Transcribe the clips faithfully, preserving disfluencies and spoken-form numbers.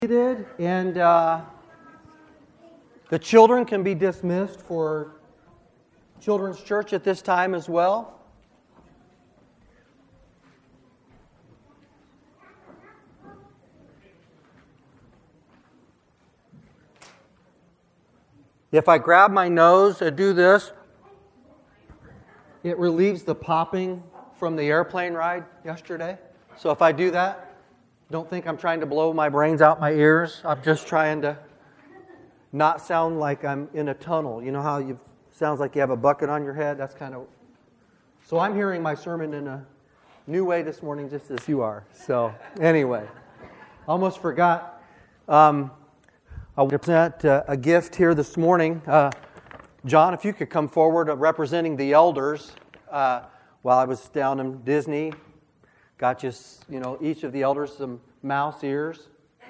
And uh, the children can be dismissed for Children's Church at this time as well. If I grab my nose and do this, it relieves the popping from the airplane ride yesterday. So if I do that, don't think I'm trying to blow my brains out my ears. I'm just trying to not sound like I'm in a tunnel. You know how it sounds like you have a bucket on your head? That's kind of... So I'm hearing my sermon in a new way this morning, just as you are. So anyway, almost forgot. Um, I want to present uh, a gift here this morning. Uh, John, if you could come forward uh, representing the elders. Uh, while I was down in Disney, got you, you know, each of the elders some mouse ears.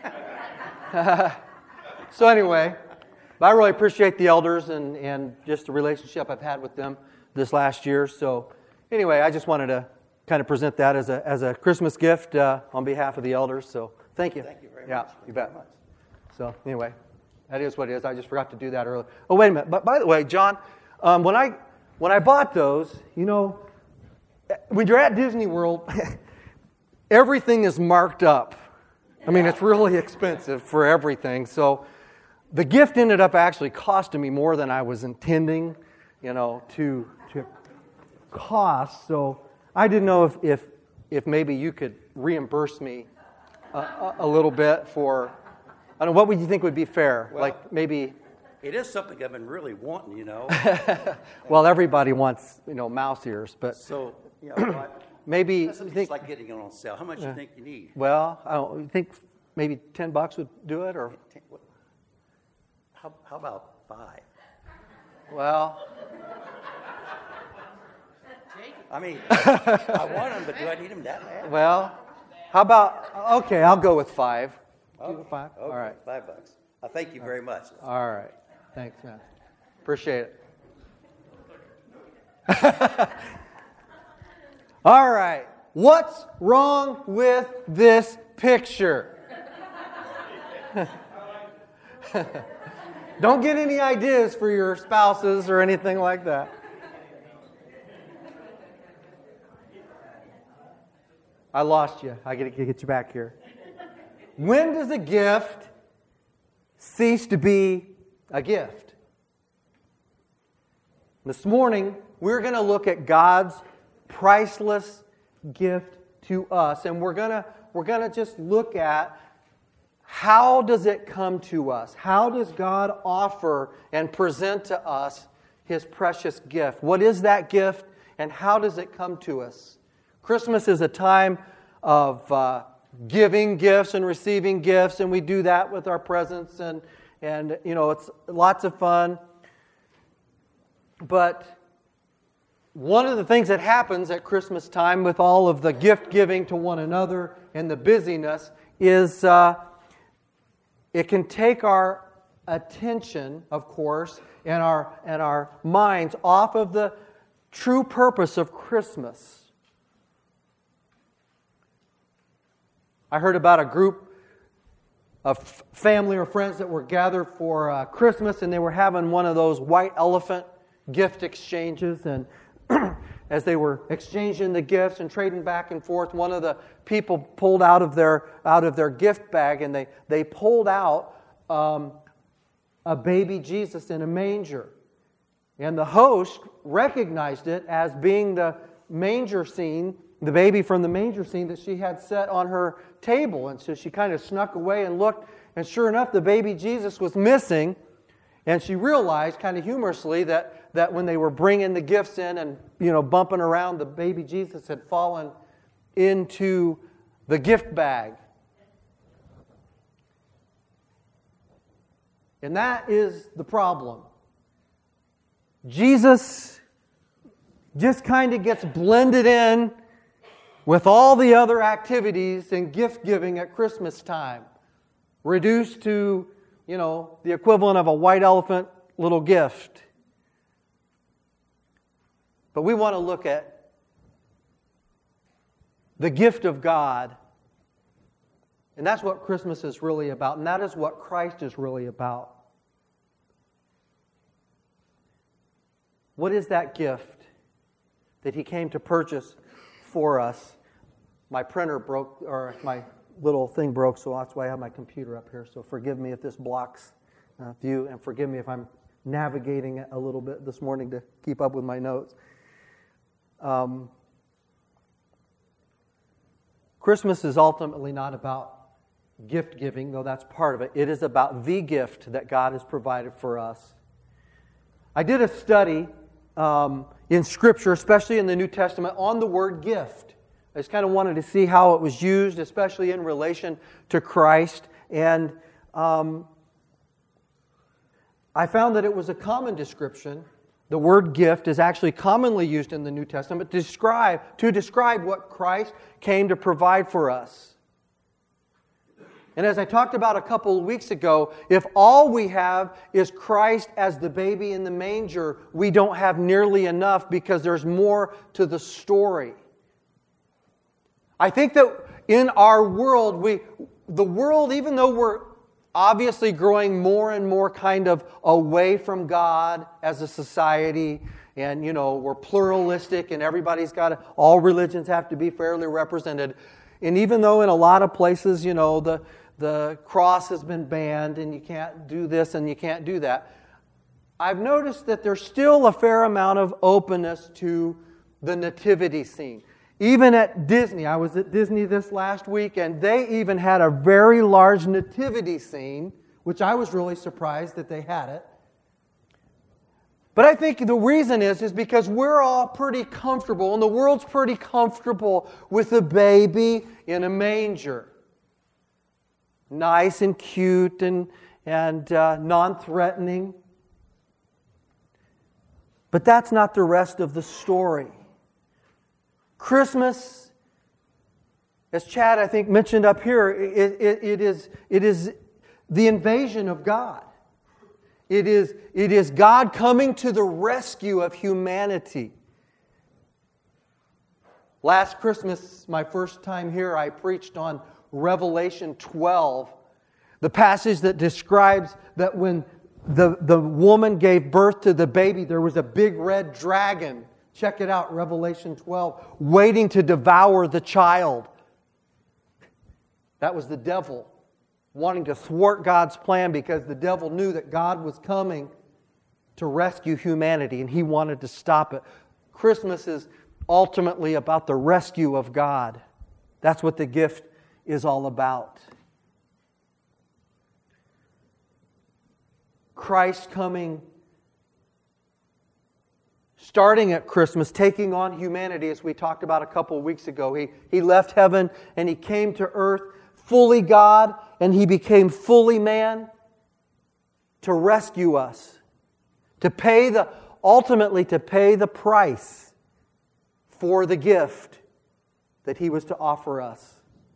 So anyway, I really appreciate the elders and, and just the relationship I've had with them this last year. So anyway, I just wanted to kind of present that as a as a Christmas gift uh, on behalf of the elders. So thank you. Thank you very yeah, much. Yeah, you bet. So anyway, that is what it is. I just forgot to do that earlier. Oh, wait a minute. But by the way, John, um, when I when I bought those, you know, when you're at Disney World, everything is marked up. I mean, it's really expensive for everything. So the gift ended up actually costing me more than I was intending, you know, to to cost. So I didn't know if if, if maybe you could reimburse me a, a, a little bit for, I don't know, what would you think would be fair? Well, like maybe... It is something I've been really wanting, you know. Well, everybody wants, you know, mouse ears, but... So, you know, what? Maybe That's you just think, like getting it on sale. How much do Yeah. you think you need? well, I don't, you think maybe ten bucks would do it, or Ten- what- How, how about five? well, I mean, I want them, but do I need them that bad? well, how about okay? I'll go with five. Do Okay, five. okay, All right. Five bucks. I thank you very much. All right. Thanks, man. Appreciate it. All right. What's wrong with this picture? Don't get any ideas for your spouses or anything like that. I lost you. I got to get you back here. When does a gift cease to be a gift? This morning, we're going to look at God's priceless gift to us, and we're going to we're going to just look at how does it come to us? How does God offer and present to us His precious gift? What is that gift, and how does it come to us? Christmas is a time of uh, giving gifts and receiving gifts, and we do that with our presents, and and you know it's lots of fun. But one of the things that happens at Christmas time with all of the gift giving to one another and the busyness is uh, it can take our attention, of course, and our and our minds off of the true purpose of Christmas. I heard about a group of family or friends that were gathered for uh, Christmas, and they were having one of those white elephant gift exchanges. And as they were exchanging the gifts and trading back and forth, one of the people pulled out of their out of their gift bag, and they they pulled out um, a baby Jesus in a manger. And the host recognized it as being the manger scene, the baby from the manger scene that she had set on her table. And so she kind of snuck away and looked, and sure enough, the baby Jesus was missing. And she realized, kind of humorously, that, that when they were bringing the gifts in and, you know, bumping around, the baby Jesus had fallen into the gift bag. And that is the problem. Jesus just kind of gets blended in with all the other activities and gift giving at Christmas time, reduced to, you know, the equivalent of a white elephant little gift. But we want to look at the gift of God And that's what Christmas is really about, and that is what Christ is really about. What is that gift that He came to purchase for us? My printer broke, or my little thing broke, so that's why I have my computer up here. So forgive me if this blocks uh, view, and forgive me if I'm navigating it a little bit this morning to keep up with my notes. Um, Christmas is ultimately not about gift giving, though that's part of it. It is about the gift that God has provided for us. I did a study um, in Scripture, especially in the New Testament, on the word gift. I just kind of wanted to see how it was used, especially in relation to Christ. And um, I found that it was a common description. The word gift is actually commonly used in the New Testament to describe, to describe what Christ came to provide for us. And as I talked about a couple of weeks ago, if all we have is Christ as the baby in the manger, we don't have nearly enough because there's more to the story. I think that in our world, we, the world, even though we're obviously growing more and more kind of away from God as a society, and, you know, we're pluralistic and everybody's got to, all religions have to be fairly represented. And even though in a lot of places, you know, the, the cross has been banned and you can't do this and you can't do that, I've noticed that there's still a fair amount of openness to the nativity scene. Even at Disney, I was at Disney this last week, and they even had a very large nativity scene, which I was really surprised that they had it. But I think the reason is, is because we're all pretty comfortable, and the world's pretty comfortable with a baby in a manger. Nice and cute and, and uh, non-threatening. But that's not the rest of the story. Christmas, as Chad, I think, mentioned up here, it, it, it, is, it is the invasion of God. It is, it is God coming to the rescue of humanity. Last Christmas, my first time here, I preached on Revelation twelve, the passage that describes that when the, the woman gave birth to the baby, there was a big red dragon. Check it out, Revelation twelve, waiting to devour the child. That was the devil wanting to thwart God's plan because the devil knew that God was coming to rescue humanity and he wanted to stop it. Christmas is ultimately about the rescue of God. That's what the gift is all about. Christ coming, starting at Christmas, taking on humanity, as we talked about a couple of weeks ago. He, he left heaven and He came to earth, fully God, and He became fully man to rescue us, to pay the, ultimately to pay the price for the gift that He was to offer us.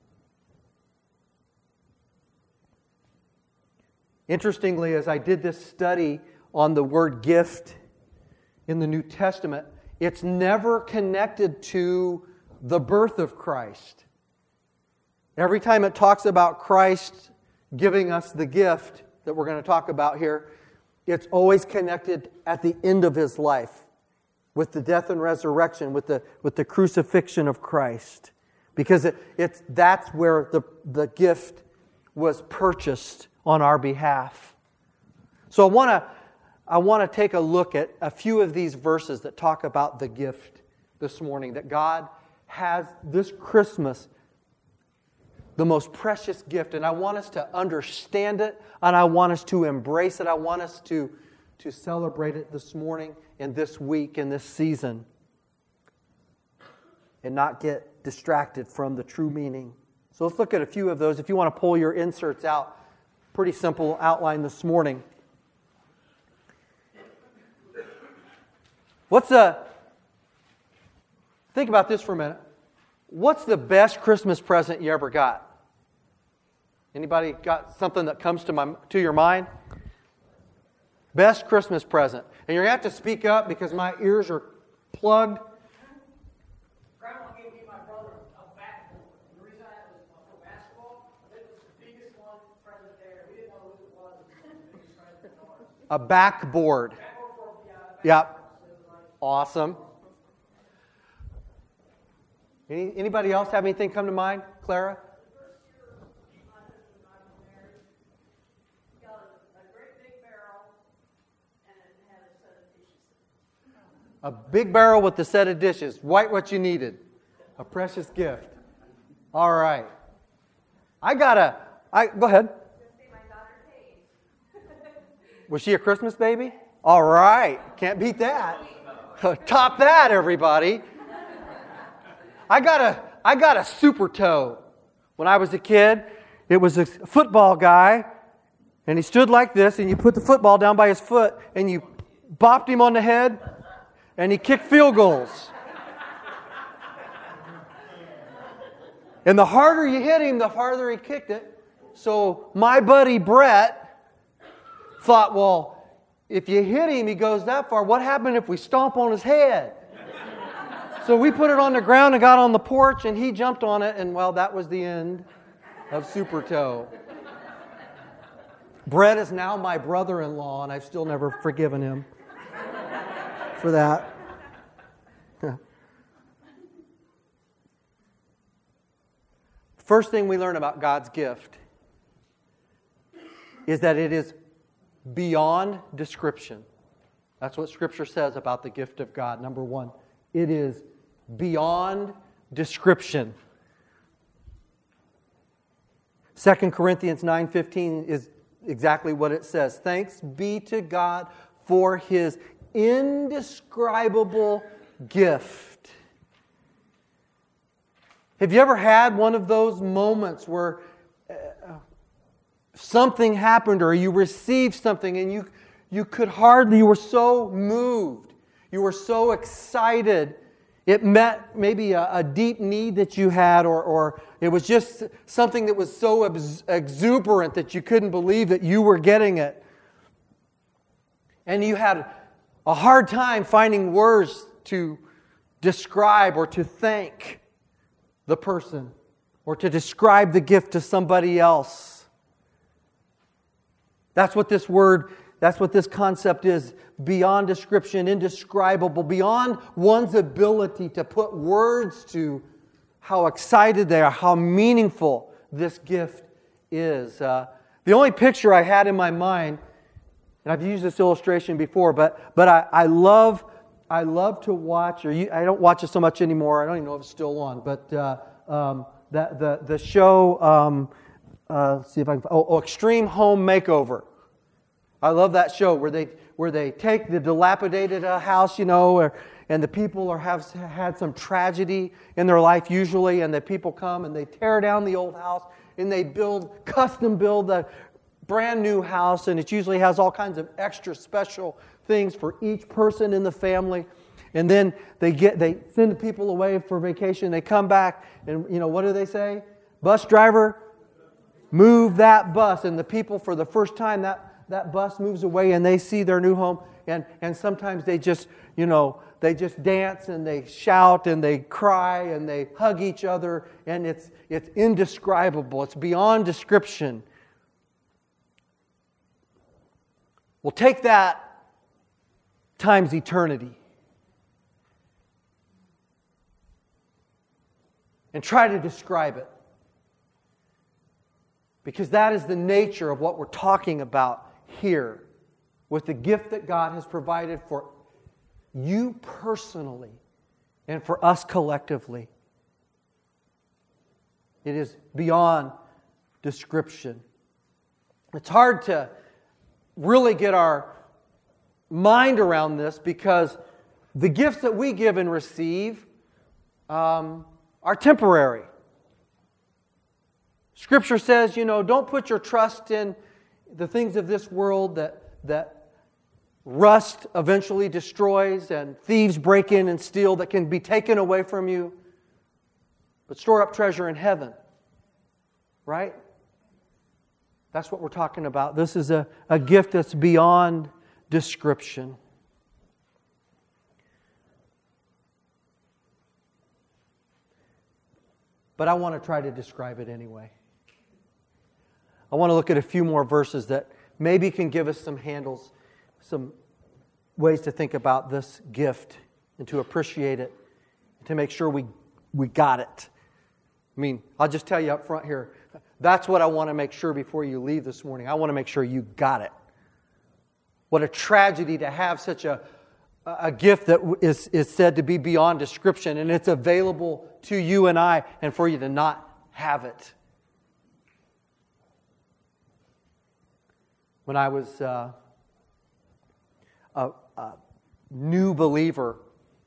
Interestingly, as I did this study on the word gift in the New Testament, it's never connected to the birth of Christ. Every time it talks about Christ giving us the gift that we're going to talk about here, it's always connected at the end of His life with the death and resurrection, with the, with the crucifixion of Christ. Because it, it's, that's where the, the gift was purchased on our behalf. So I want to I want to take a look at a few of these verses that talk about the gift this morning, that God has this Christmas the most precious gift, and I want us to understand it, and I want us to embrace it. I want us to, to celebrate it this morning and this week and this season and not get distracted from the true meaning. So let's look at a few of those. If you want to pull your inserts out, pretty simple outline this morning. What's the, think about this for a minute. What's the best Christmas present you ever got? Anybody got something that comes to my to your mind? Best Christmas present. And you're going to have to speak up because my ears are plugged. Grandma gave me my brother a basketball. The reason I had was for basketball, it was A backboard. Yep. Awesome. Any, anybody else have anything come to mind? Clara? A big barrel with a set of dishes. Right what you needed. A precious gift. All right. I got a... I, go ahead. Was she a Christmas baby? All right. Can't beat that. Top that, everybody. I got a I got a super toe. When I was a kid, it was a football guy, and he stood like this, and you put the football down by his foot, and you bopped him on the head, and he kicked field goals. And the harder you hit him, the farther he kicked it. So my buddy Brett thought, well, if you hit him, he goes that far. What happened if we stomp on his head? So we put it on the ground and got on the porch, and he jumped on it, and, well, that was the end of Super Toe. Brett is now my brother-in-law, and I've still never forgiven him for that. First thing we learn about God's gift is that it is beyond description. That's what Scripture says about the gift of God. Number one, it is beyond description. Second Corinthians nine fifteen is exactly what it says. Thanks be to God for His indescribable gift. Have you ever had one of those moments where uh, something happened or you received something and you, you could hardly, you were so moved, you were so excited, it met maybe a, a deep need that you had, or, or it was just something that was so ex- exuberant that you couldn't believe that you were getting it. And you had a hard time finding words to describe or to thank the person, or to describe the gift to somebody else. That's what this word, that's what this concept is. Beyond description, indescribable, beyond one's ability to put words to how excited they are, how meaningful this gift is. Uh, the only picture I had in my mind, and I've used this illustration before, but but I, I love I love to watch, or you, I don't watch it so much anymore. I don't even know if it's still on, but uh, um, that the the show. Um, uh, let's see if I can. Oh, oh, Extreme Home Makeover. I love that show where they where they take the dilapidated uh, house, you know, or, and the people are have had some tragedy in their life usually, and the people come and they tear down the old house and they build custom build a brand new house, and it usually has all kinds of extra special things for each person in the family. And then they get they send the people away for vacation. They come back, and you know what do they say? Bus driver, move that bus. And the people, for the first time, that that bus moves away, and they see their new home. And and sometimes they just you know they just dance and they shout and they cry and they hug each other, and it's it's indescribable. It's beyond description. Well, take that times eternity and try to describe it. Because that is the nature of what we're talking about here with the gift that God has provided for you personally and for us collectively. It is beyond description. It's hard to really get our mind around this because the gifts that we give and receive um, are temporary. Scripture says, you know, don't put your trust in the things of this world that that rust eventually destroys and thieves break in and steal, that can be taken away from you, but store up treasure in heaven. Right? That's what we're talking about. This is a, a gift that's beyond description. But I want to try to describe it anyway. I want to look at a few more verses that maybe can give us some handles some ways to think about this gift and to appreciate it, and to make sure we, we got it. I mean, I'll just tell you up front here, that's what I want to make sure before you leave this morning. I want to make sure you got it. What a tragedy to have such a, a gift that is, is said to be beyond description, and it's available to you and I, and for you to not have it. When I was uh, a, a new believer,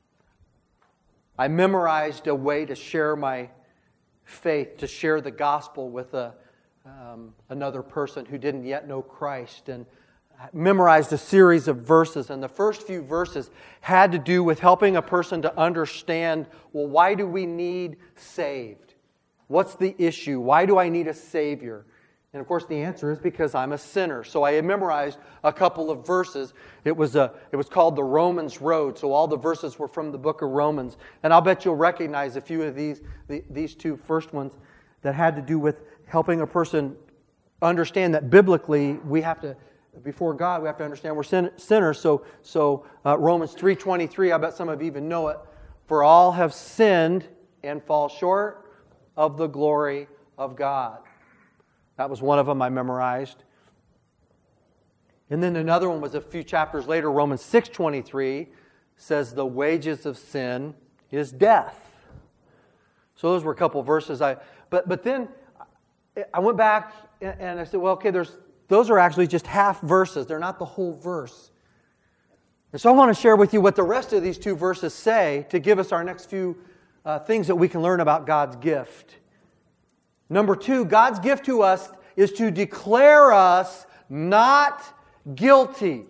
I memorized a way to share my faith, to share the gospel with a, um, another person who didn't yet know Christ, and I memorized a series of verses. And the first few verses had to do with helping a person to understand, well, why do we need saved? What's the issue? Why do I need a Savior? And of course the answer is because I'm a sinner. So I memorized a couple of verses. It was a, it was called the Romans Road. So all the verses were from the book of Romans. And I'll bet you'll recognize a few of these, the, these two first ones that had to do with helping a person understand that biblically we have to, before God, we have to understand we're sin, sinners. So, so uh, Romans three twenty-three, I bet some of you even know it. For all have sinned and fall short of the glory of God. That was one of them I memorized. And then another one was a few chapters later, Romans six twenty-three says the wages of sin is death. So those were a couple verses. I but but then I went back and I said, well, okay, there's those are actually just half verses. They're not the whole verse. And so I want to share with you what the rest of these two verses say to give us our next few uh, things that we can learn about God's gift. Number two, God's gift to us is to declare us not guilty.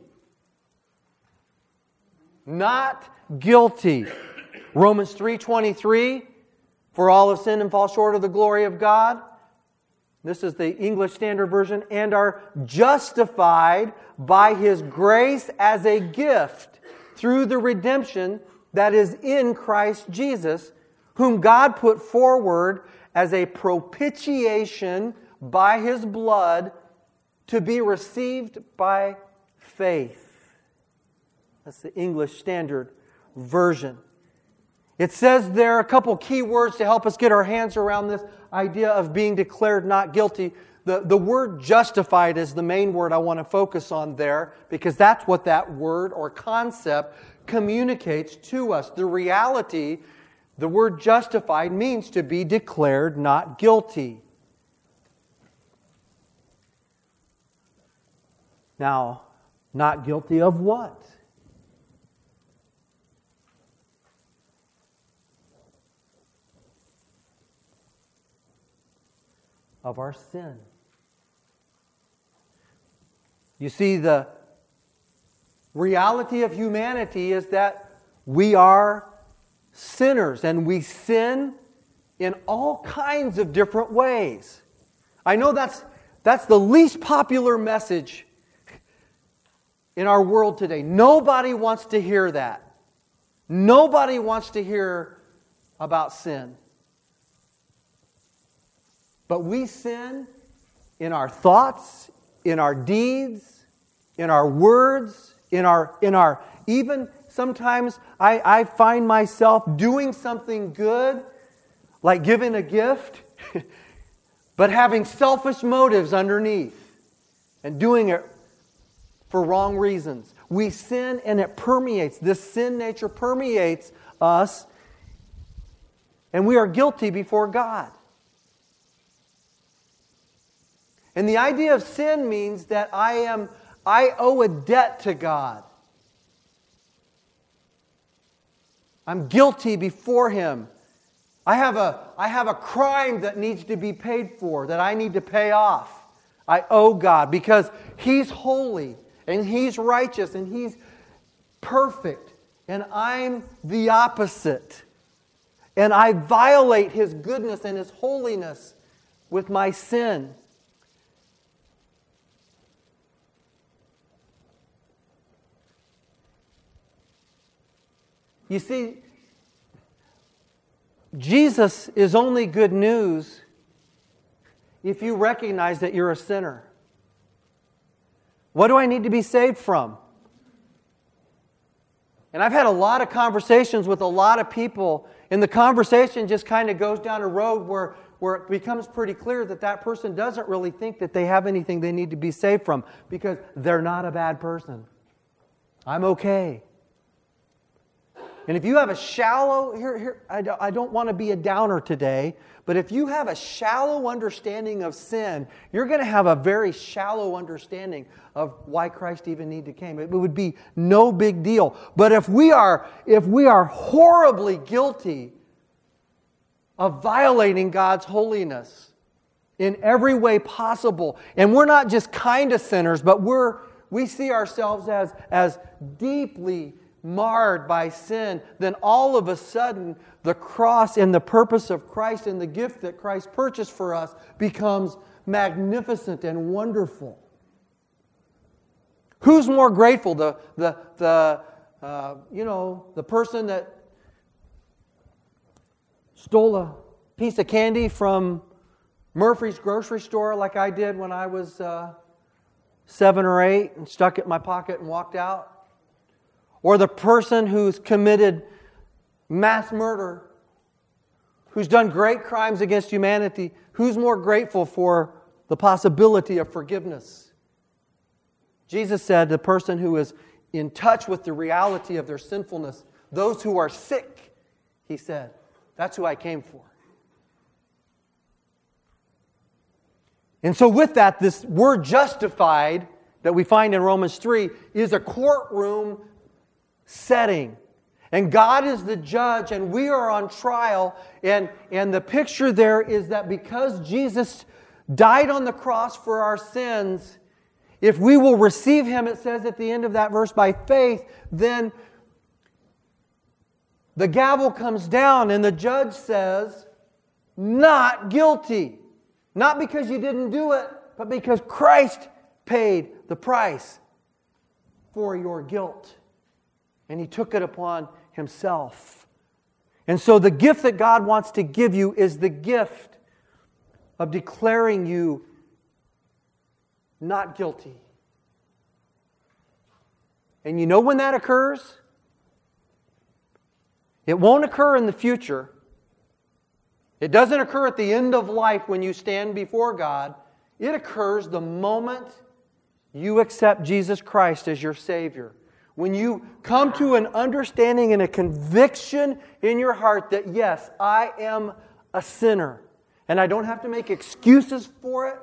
Not guilty. Romans three twenty-three, for all have sinned and fall short of the glory of God. This is the English Standard Version. And are justified by His grace as a gift through the redemption that is in Christ Jesus, whom God put forward as a propitiation by His blood to be received by faith. That's the English Standard Version. It says there are a couple key words to help us get our hands around this idea of being declared not guilty. The, the word justified is the main word I want to focus on there, because that's what that word or concept communicates to us. The reality, the word justified means to be declared not guilty. Now, not guilty of what? Of our sin. You see, the reality of humanity is that we are sinners, and we sin in all kinds of different ways. I know that's that's the least popular message in our world today. Nobody wants to hear that. Nobody wants to hear about sin. But we sin in our thoughts, in our deeds, in our words, in our in our even sometimes I, I find myself doing something good, like giving a gift, but having selfish motives underneath and doing it for wrong reasons. We sin and it permeates. This sin nature permeates us, and we are guilty before God. And the idea of sin means that I am I owe a debt to God. I'm guilty before Him. I have a I have a crime that needs to be paid for, that I need to pay off. I owe God because He's holy and He's righteous and He's perfect, and I'm the opposite. And I violate His goodness and His holiness with my sin. You see, Jesus is only good news if you recognize that you're a sinner. What do I need to be saved from? And I've had a lot of conversations with a lot of people, and the conversation just kind of goes down a road where, where it becomes pretty clear that that person doesn't really think that they have anything they need to be saved from, because they're not a bad person. I'm okay. And if you have a shallow, here, here I don't, I don't want to be a downer today, but if you have a shallow understanding of sin, you're going to have a very shallow understanding of why Christ even needed to come. It would be no big deal. But if we are, if we are horribly guilty of violating God's holiness in every way possible, and we're not just kind of sinners, but we're we see ourselves as, as deeply marred by sin, then all of a sudden the cross and the purpose of Christ and the gift that Christ purchased for us becomes magnificent and wonderful. Who's more grateful? The the the uh, you know the person that stole a piece of candy from Murphy's grocery store like I did when I was uh, seven or eight and stuck it in my pocket and walked out? Or the person who's committed mass murder, who's done great crimes against humanity, who's more grateful for the possibility of forgiveness? Jesus said the person who is in touch with the reality of their sinfulness, those who are sick, He said, that's who I came for. And so with that, this word justified that we find in Romans three is a courtroom setting. And God is the judge, and we are on trial. And, and the picture there is that because Jesus died on the cross for our sins, if we will receive Him, it says at the end of that verse, by faith, then the gavel comes down and the judge says, not guilty. Not because you didn't do it, but because Christ paid the price for your guilt. And He took it upon Himself. And so the gift that God wants to give you is the gift of declaring you not guilty. And you know when that occurs? It won't occur in the future. It doesn't occur at the end of life when you stand before God. It occurs the moment you accept Jesus Christ as your Savior. When you come to an understanding and a conviction in your heart that, yes, I am a sinner, and I don't have to make excuses for it.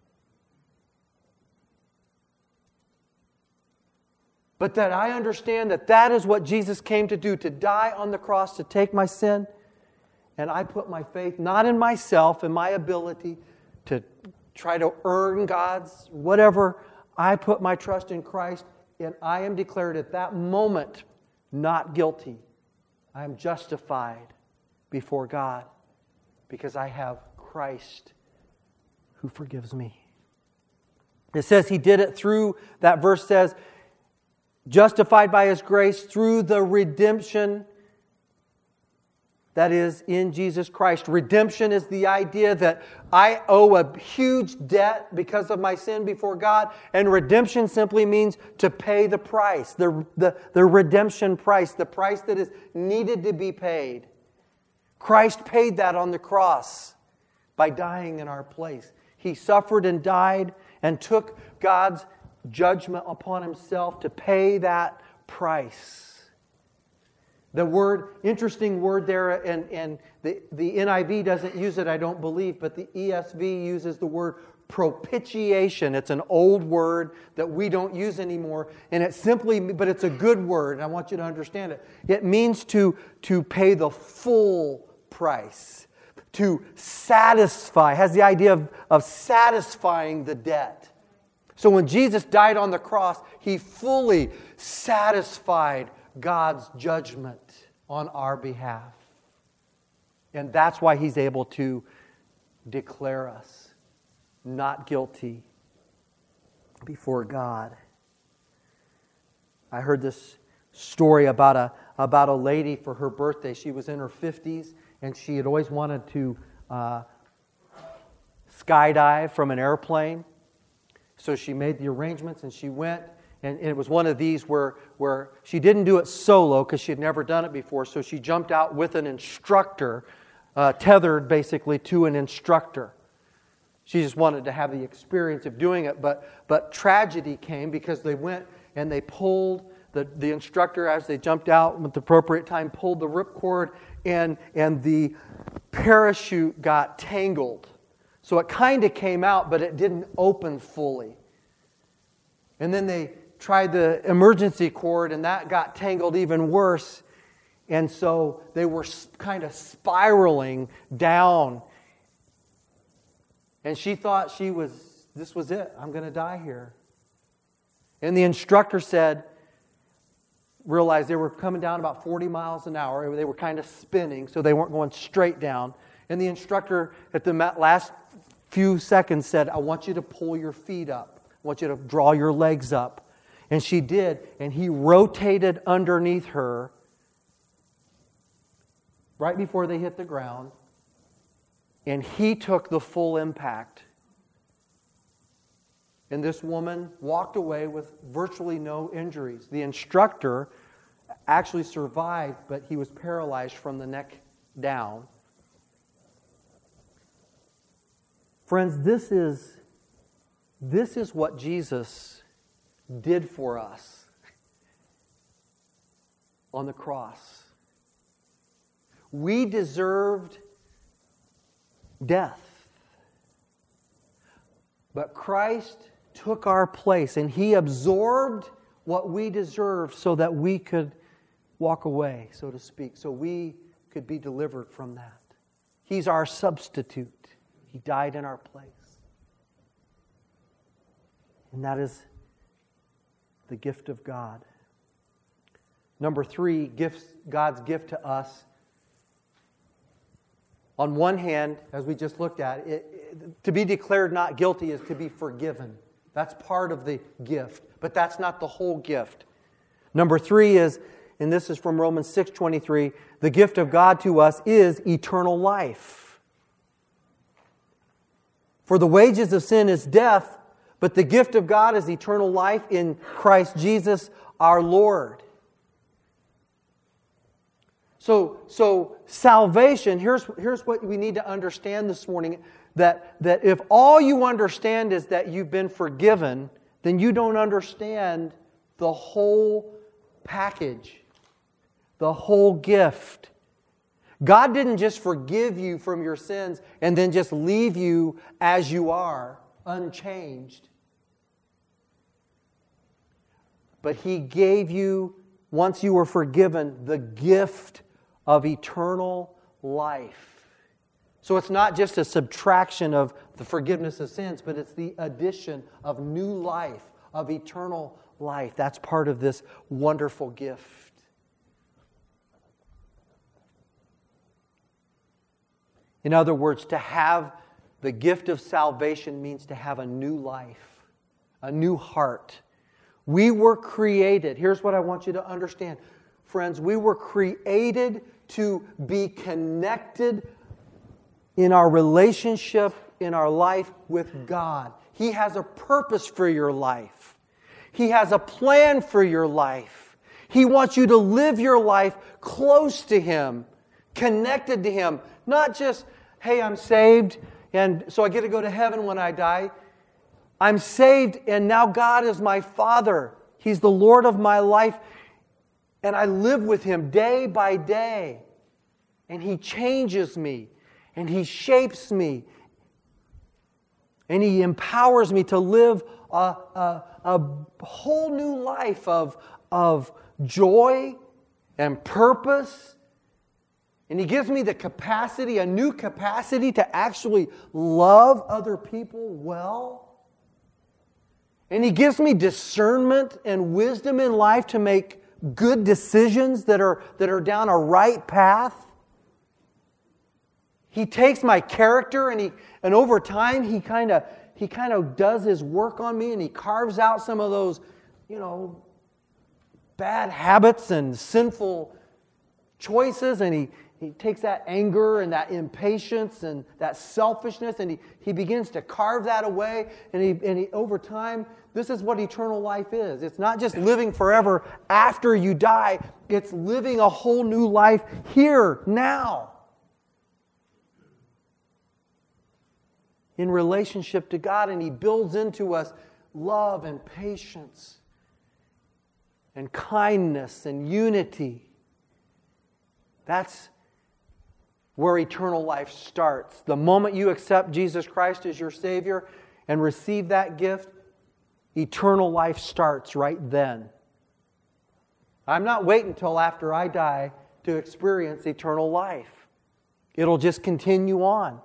But that I understand that that is what Jesus came to do, to die on the cross, to take my sin. And I put my faith not in myself and my ability to try to earn God's whatever. I put my trust in Christ, and I am declared at that moment not guilty. I am justified before God because I have Christ who forgives me. It says He did it through, that verse says, justified by His grace through the redemption that is in Jesus Christ. Redemption is the idea that I owe a huge debt because of my sin before God. And redemption simply means to pay the price, the, the, the redemption price, the price that is needed to be paid. Christ paid that on the cross by dying in our place. He suffered and died and took God's judgment upon Himself to pay that price. The word, interesting word there, and, and the, the N I V doesn't use it, I don't believe, but the E S V uses the word propitiation. It's an old word that we don't use anymore, and it simply, but it's a good word, and I want you to understand it. It means to, to pay the full price, to satisfy, has the idea of, of satisfying the debt. So when Jesus died on the cross, He fully satisfied God's judgment on our behalf. And that's why He's able to declare us not guilty before God. I heard this story about a, about a lady for her birthday. She was in her fifties, and she had always wanted to uh, skydive from an airplane. So she made the arrangements, and she went, And it was one of these where, where she didn't do it solo because she had never done it before. So she jumped out with an instructor, uh, tethered basically to an instructor. She just wanted to have the experience of doing it. But, but tragedy came because they went and they pulled, the, the instructor, as they jumped out at the appropriate time, pulled the ripcord, and, and the parachute got tangled. So it kind of came out, but it didn't open fully. And then they tried the emergency cord, and that got tangled even worse. And so they were kind of spiraling down. And she thought she was, this was it. I'm going to die here. And the instructor said, realized they were coming down about forty miles an hour. They were kind of spinning, so they weren't going straight down. And the instructor at the last few seconds said, I want you to pull your feet up. I want you to draw your legs up. And she did, and he rotated underneath her right before they hit the ground, and he took the full impact. And this woman walked away with virtually no injuries. The instructor actually survived, but he was paralyzed from the neck down. Friends, this is, this is what Jesus did for us on the cross. We deserved death. But Christ took our place, and He absorbed what we deserved so that we could walk away, so to speak, so we could be delivered from that. He's our substitute. He died in our place. And that is the gift of God. Number three, gifts, God's gift to us. On one hand, as we just looked at, it, it, to be declared not guilty is to be forgiven. That's part of the gift, but that's not the whole gift. Number three is, and this is from Romans six twenty-three, the gift of God to us is eternal life. For the wages of sin is death, but the gift of God is eternal life in Christ Jesus our Lord. So, so salvation, here's, here's what we need to understand this morning, that, that if all you understand is that you've been forgiven, then you don't understand the whole package, the whole gift. God didn't just forgive you from your sins and then just leave you as you are, unchanged. But He gave you, once you were forgiven, the gift of eternal life. So it's not just a subtraction of the forgiveness of sins, but it's the addition of new life, of eternal life. That's part of this wonderful gift. In other words, to have the gift of salvation means to have a new life, a new heart. We were created, here's what I want you to understand. Friends, we were created to be connected in our relationship, in our life with God. He has a purpose for your life. He has a plan for your life. He wants you to live your life close to Him, connected to Him. Not just, hey, I'm saved, and so I get to go to heaven when I die. I'm saved, and now God is my Father. He's the Lord of my life. And I live with Him day by day. And He changes me. And He shapes me. And He empowers me to live a, a, a whole new life of, of joy and purpose. And He gives me the capacity, a new capacity to actually love other people well. And He gives me discernment and wisdom in life to make good decisions that are, that are down a right path. He takes my character and he and over time he kind of he kind of does His work on me, and He carves out some of those, you know, bad habits and sinful choices, and he he takes that anger and that impatience and that selfishness, and he, he begins to carve that away. And he, and he, over time, this is what eternal life is. It's not just living forever after you die. It's living a whole new life here, now. In relationship to God. And He builds into us love and patience and kindness and unity. That's where eternal life starts. The moment you accept Jesus Christ as your Savior and receive that gift, eternal life starts right then. I'm not waiting until after I die to experience eternal life. It'll just continue on.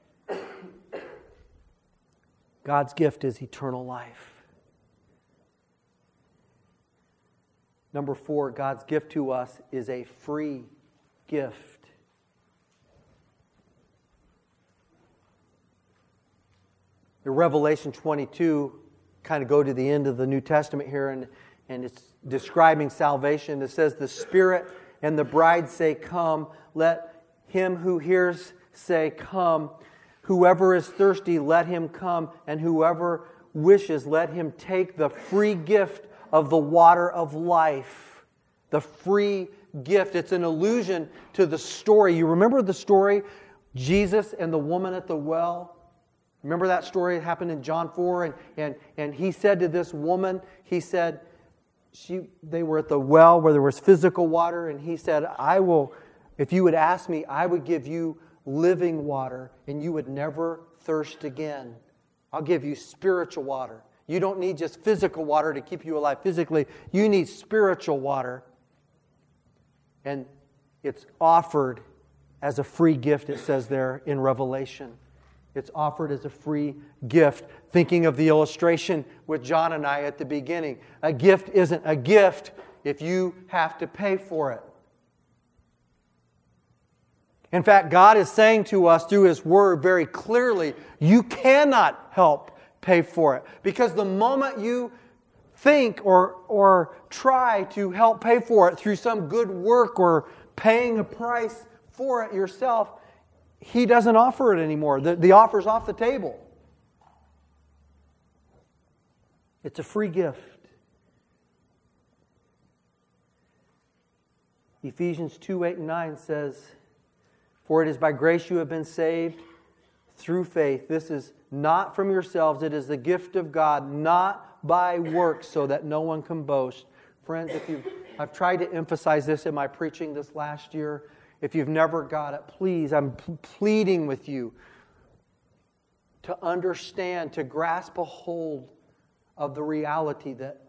God's gift is eternal life. Number four, God's gift to us is a free gift. In Revelation twenty-two, kind of go to the end of the New Testament here, and, and it's describing salvation. It says, the Spirit and the bride say, come. Let him who hears say, come. Whoever is thirsty, let him come. And whoever wishes, let him take the free gift of the water of life. The free gift. It's an allusion to the story. You remember the story? Jesus and the woman at the well? Remember that story? It happened in John four. And, and, and he said to this woman, he said, she, they were at the well where there was physical water. And he said, I will, if you would ask me, I would give you living water and you would never thirst again. I'll give you spiritual water. You don't need just physical water to keep you alive physically. You need spiritual water. And it's offered as a free gift, it says there in Revelation. It's offered as a free gift. Thinking of the illustration with John and I at the beginning. A gift isn't a gift if you have to pay for it. In fact, God is saying to us through His Word very clearly, you cannot help pay for it. Because the moment you think or, or try to help pay for it through some good work or paying a price for it yourself, He doesn't offer it anymore. The, the offer's off the table. It's a free gift. Ephesians two, eight, and nine says, for it is by grace you have been saved through faith. This is not from yourselves. It is the gift of God, not by works, so that no one can boast. Friends, if you've, I've tried to emphasize this in my preaching this last year. If you've never got it, please, I'm pleading with you to understand, to grasp a hold of the reality that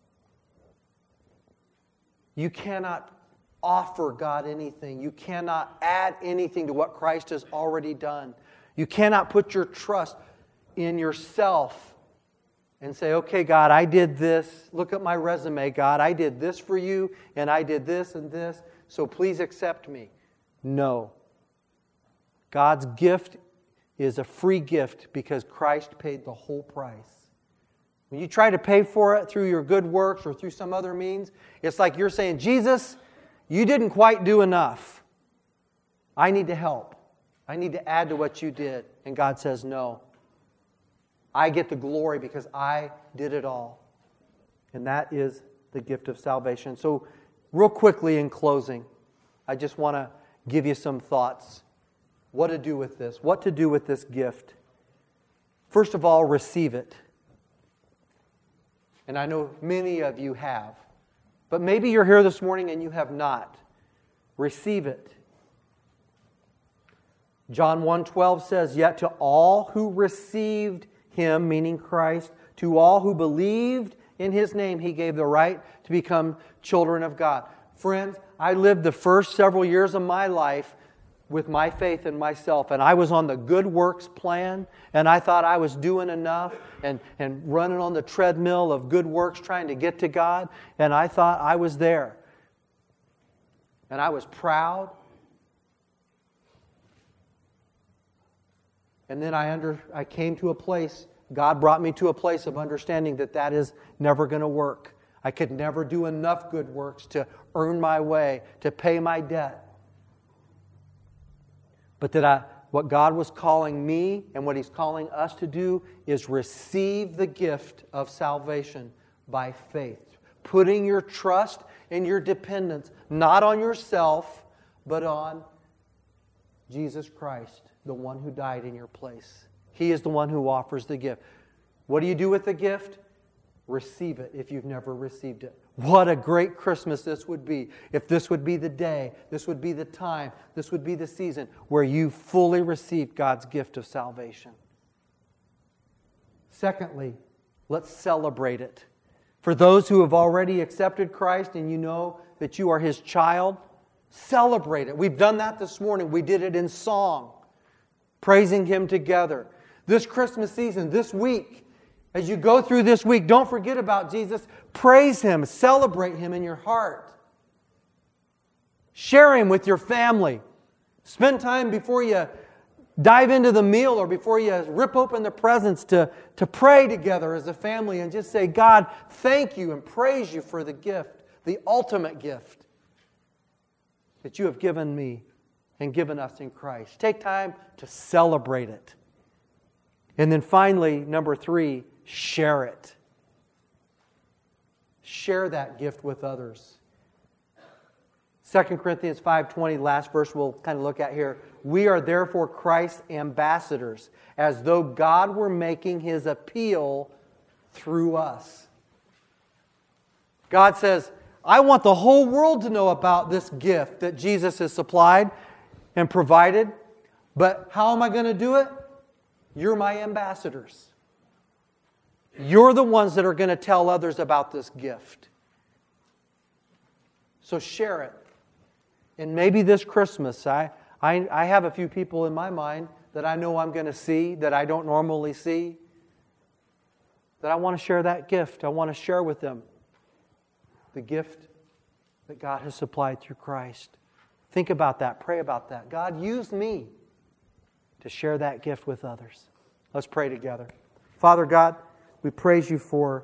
you cannot offer God anything. You cannot add anything to what Christ has already done. You cannot put your trust in yourself and say, okay, God, I did this. Look at my resume, God. I did this for you, and I did this and this, so please accept me. No. God's gift is a free gift because Christ paid the whole price. When you try to pay for it through your good works or through some other means, it's like you're saying, Jesus, you didn't quite do enough. I need to help. I need to add to what you did. And God says, no. I get the glory because I did it all. And that is the gift of salvation. So real quickly in closing, I just want to give you some thoughts. What to do with this? What to do with this gift? First of all, receive it. And I know many of you have. But maybe you're here this morning and you have not. Receive it. John one twelve says, yet to all who received Him, meaning Christ, to all who believed in His name, He gave the right to become children of God. Friends, I lived the first several years of my life with my faith in myself, and I was on the good works plan, and I thought I was doing enough and, and running on the treadmill of good works trying to get to God, and I thought I was there. And I was proud. And then I under I came to a place, God brought me to a place of understanding that that is never going to work. I could never do enough good works to earn my way, to pay my debt. But that I, what God was calling me and what He's calling us to do is receive the gift of salvation by faith. Putting your trust and your dependence not on yourself, but on Jesus Christ, the one who died in your place. He is the one who offers the gift. What do you do with the gift? Receive it if you've never received it. What a great Christmas this would be if this would be the day, this would be the time, this would be the season where you fully received God's gift of salvation. Secondly, let's celebrate it. For those who have already accepted Christ and you know that you are His child, celebrate it. We've done that this morning. We did it in song, praising Him together. This Christmas season, this week, as you go through this week, don't forget about Jesus. Praise Him. Celebrate Him in your heart. Share Him with your family. Spend time before you dive into the meal or before you rip open the presents to, to pray together as a family and just say, God, thank you and praise you for the gift, the ultimate gift that you have given me and given us in Christ. Take time to celebrate it. And then finally, number three, share it. Share that gift with others. Second Corinthians five twenty, last verse we'll kind of look at here. We are therefore Christ's ambassadors, as though God were making His appeal through us. God says, I want the whole world to know about this gift that Jesus has supplied and provided. But how am I going to do it? You're my ambassadors. You're the ones that are going to tell others about this gift. So share it. And maybe this Christmas, I, I, I have a few people in my mind that I know I'm going to see, that I don't normally see, that I want to share that gift. I want to share with them the gift that God has supplied through Christ. Think about that. Pray about that. God, use me to share that gift with others. Let's pray together. Father God, we praise you for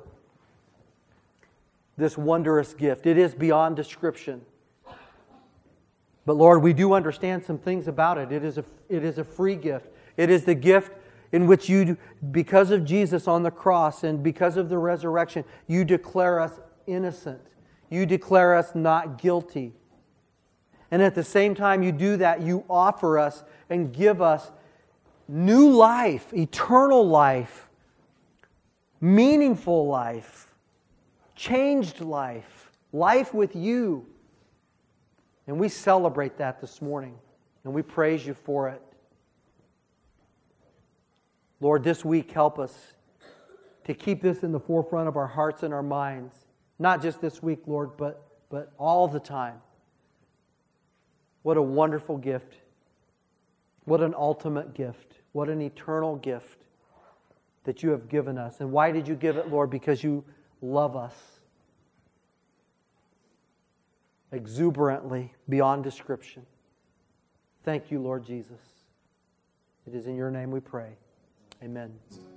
this wondrous gift. It is beyond description. But Lord, we do understand some things about it. It is a, it is a free gift. It is the gift in which you, because of Jesus on the cross and because of the resurrection, you declare us innocent. You declare us not guilty. And at the same time you do that, you offer us and give us new life, eternal life, meaningful life, changed life, life with you. And we celebrate that this morning, and we praise you for it. Lord, this week help us to keep this in the forefront of our hearts and our minds. Not just this week, Lord, but, but all the time. What a wonderful gift. What an ultimate gift. What an eternal gift that you have given us. And why did you give it, Lord? Because you love us exuberantly, beyond description. Thank you, Lord Jesus. It is in your name we pray. Amen.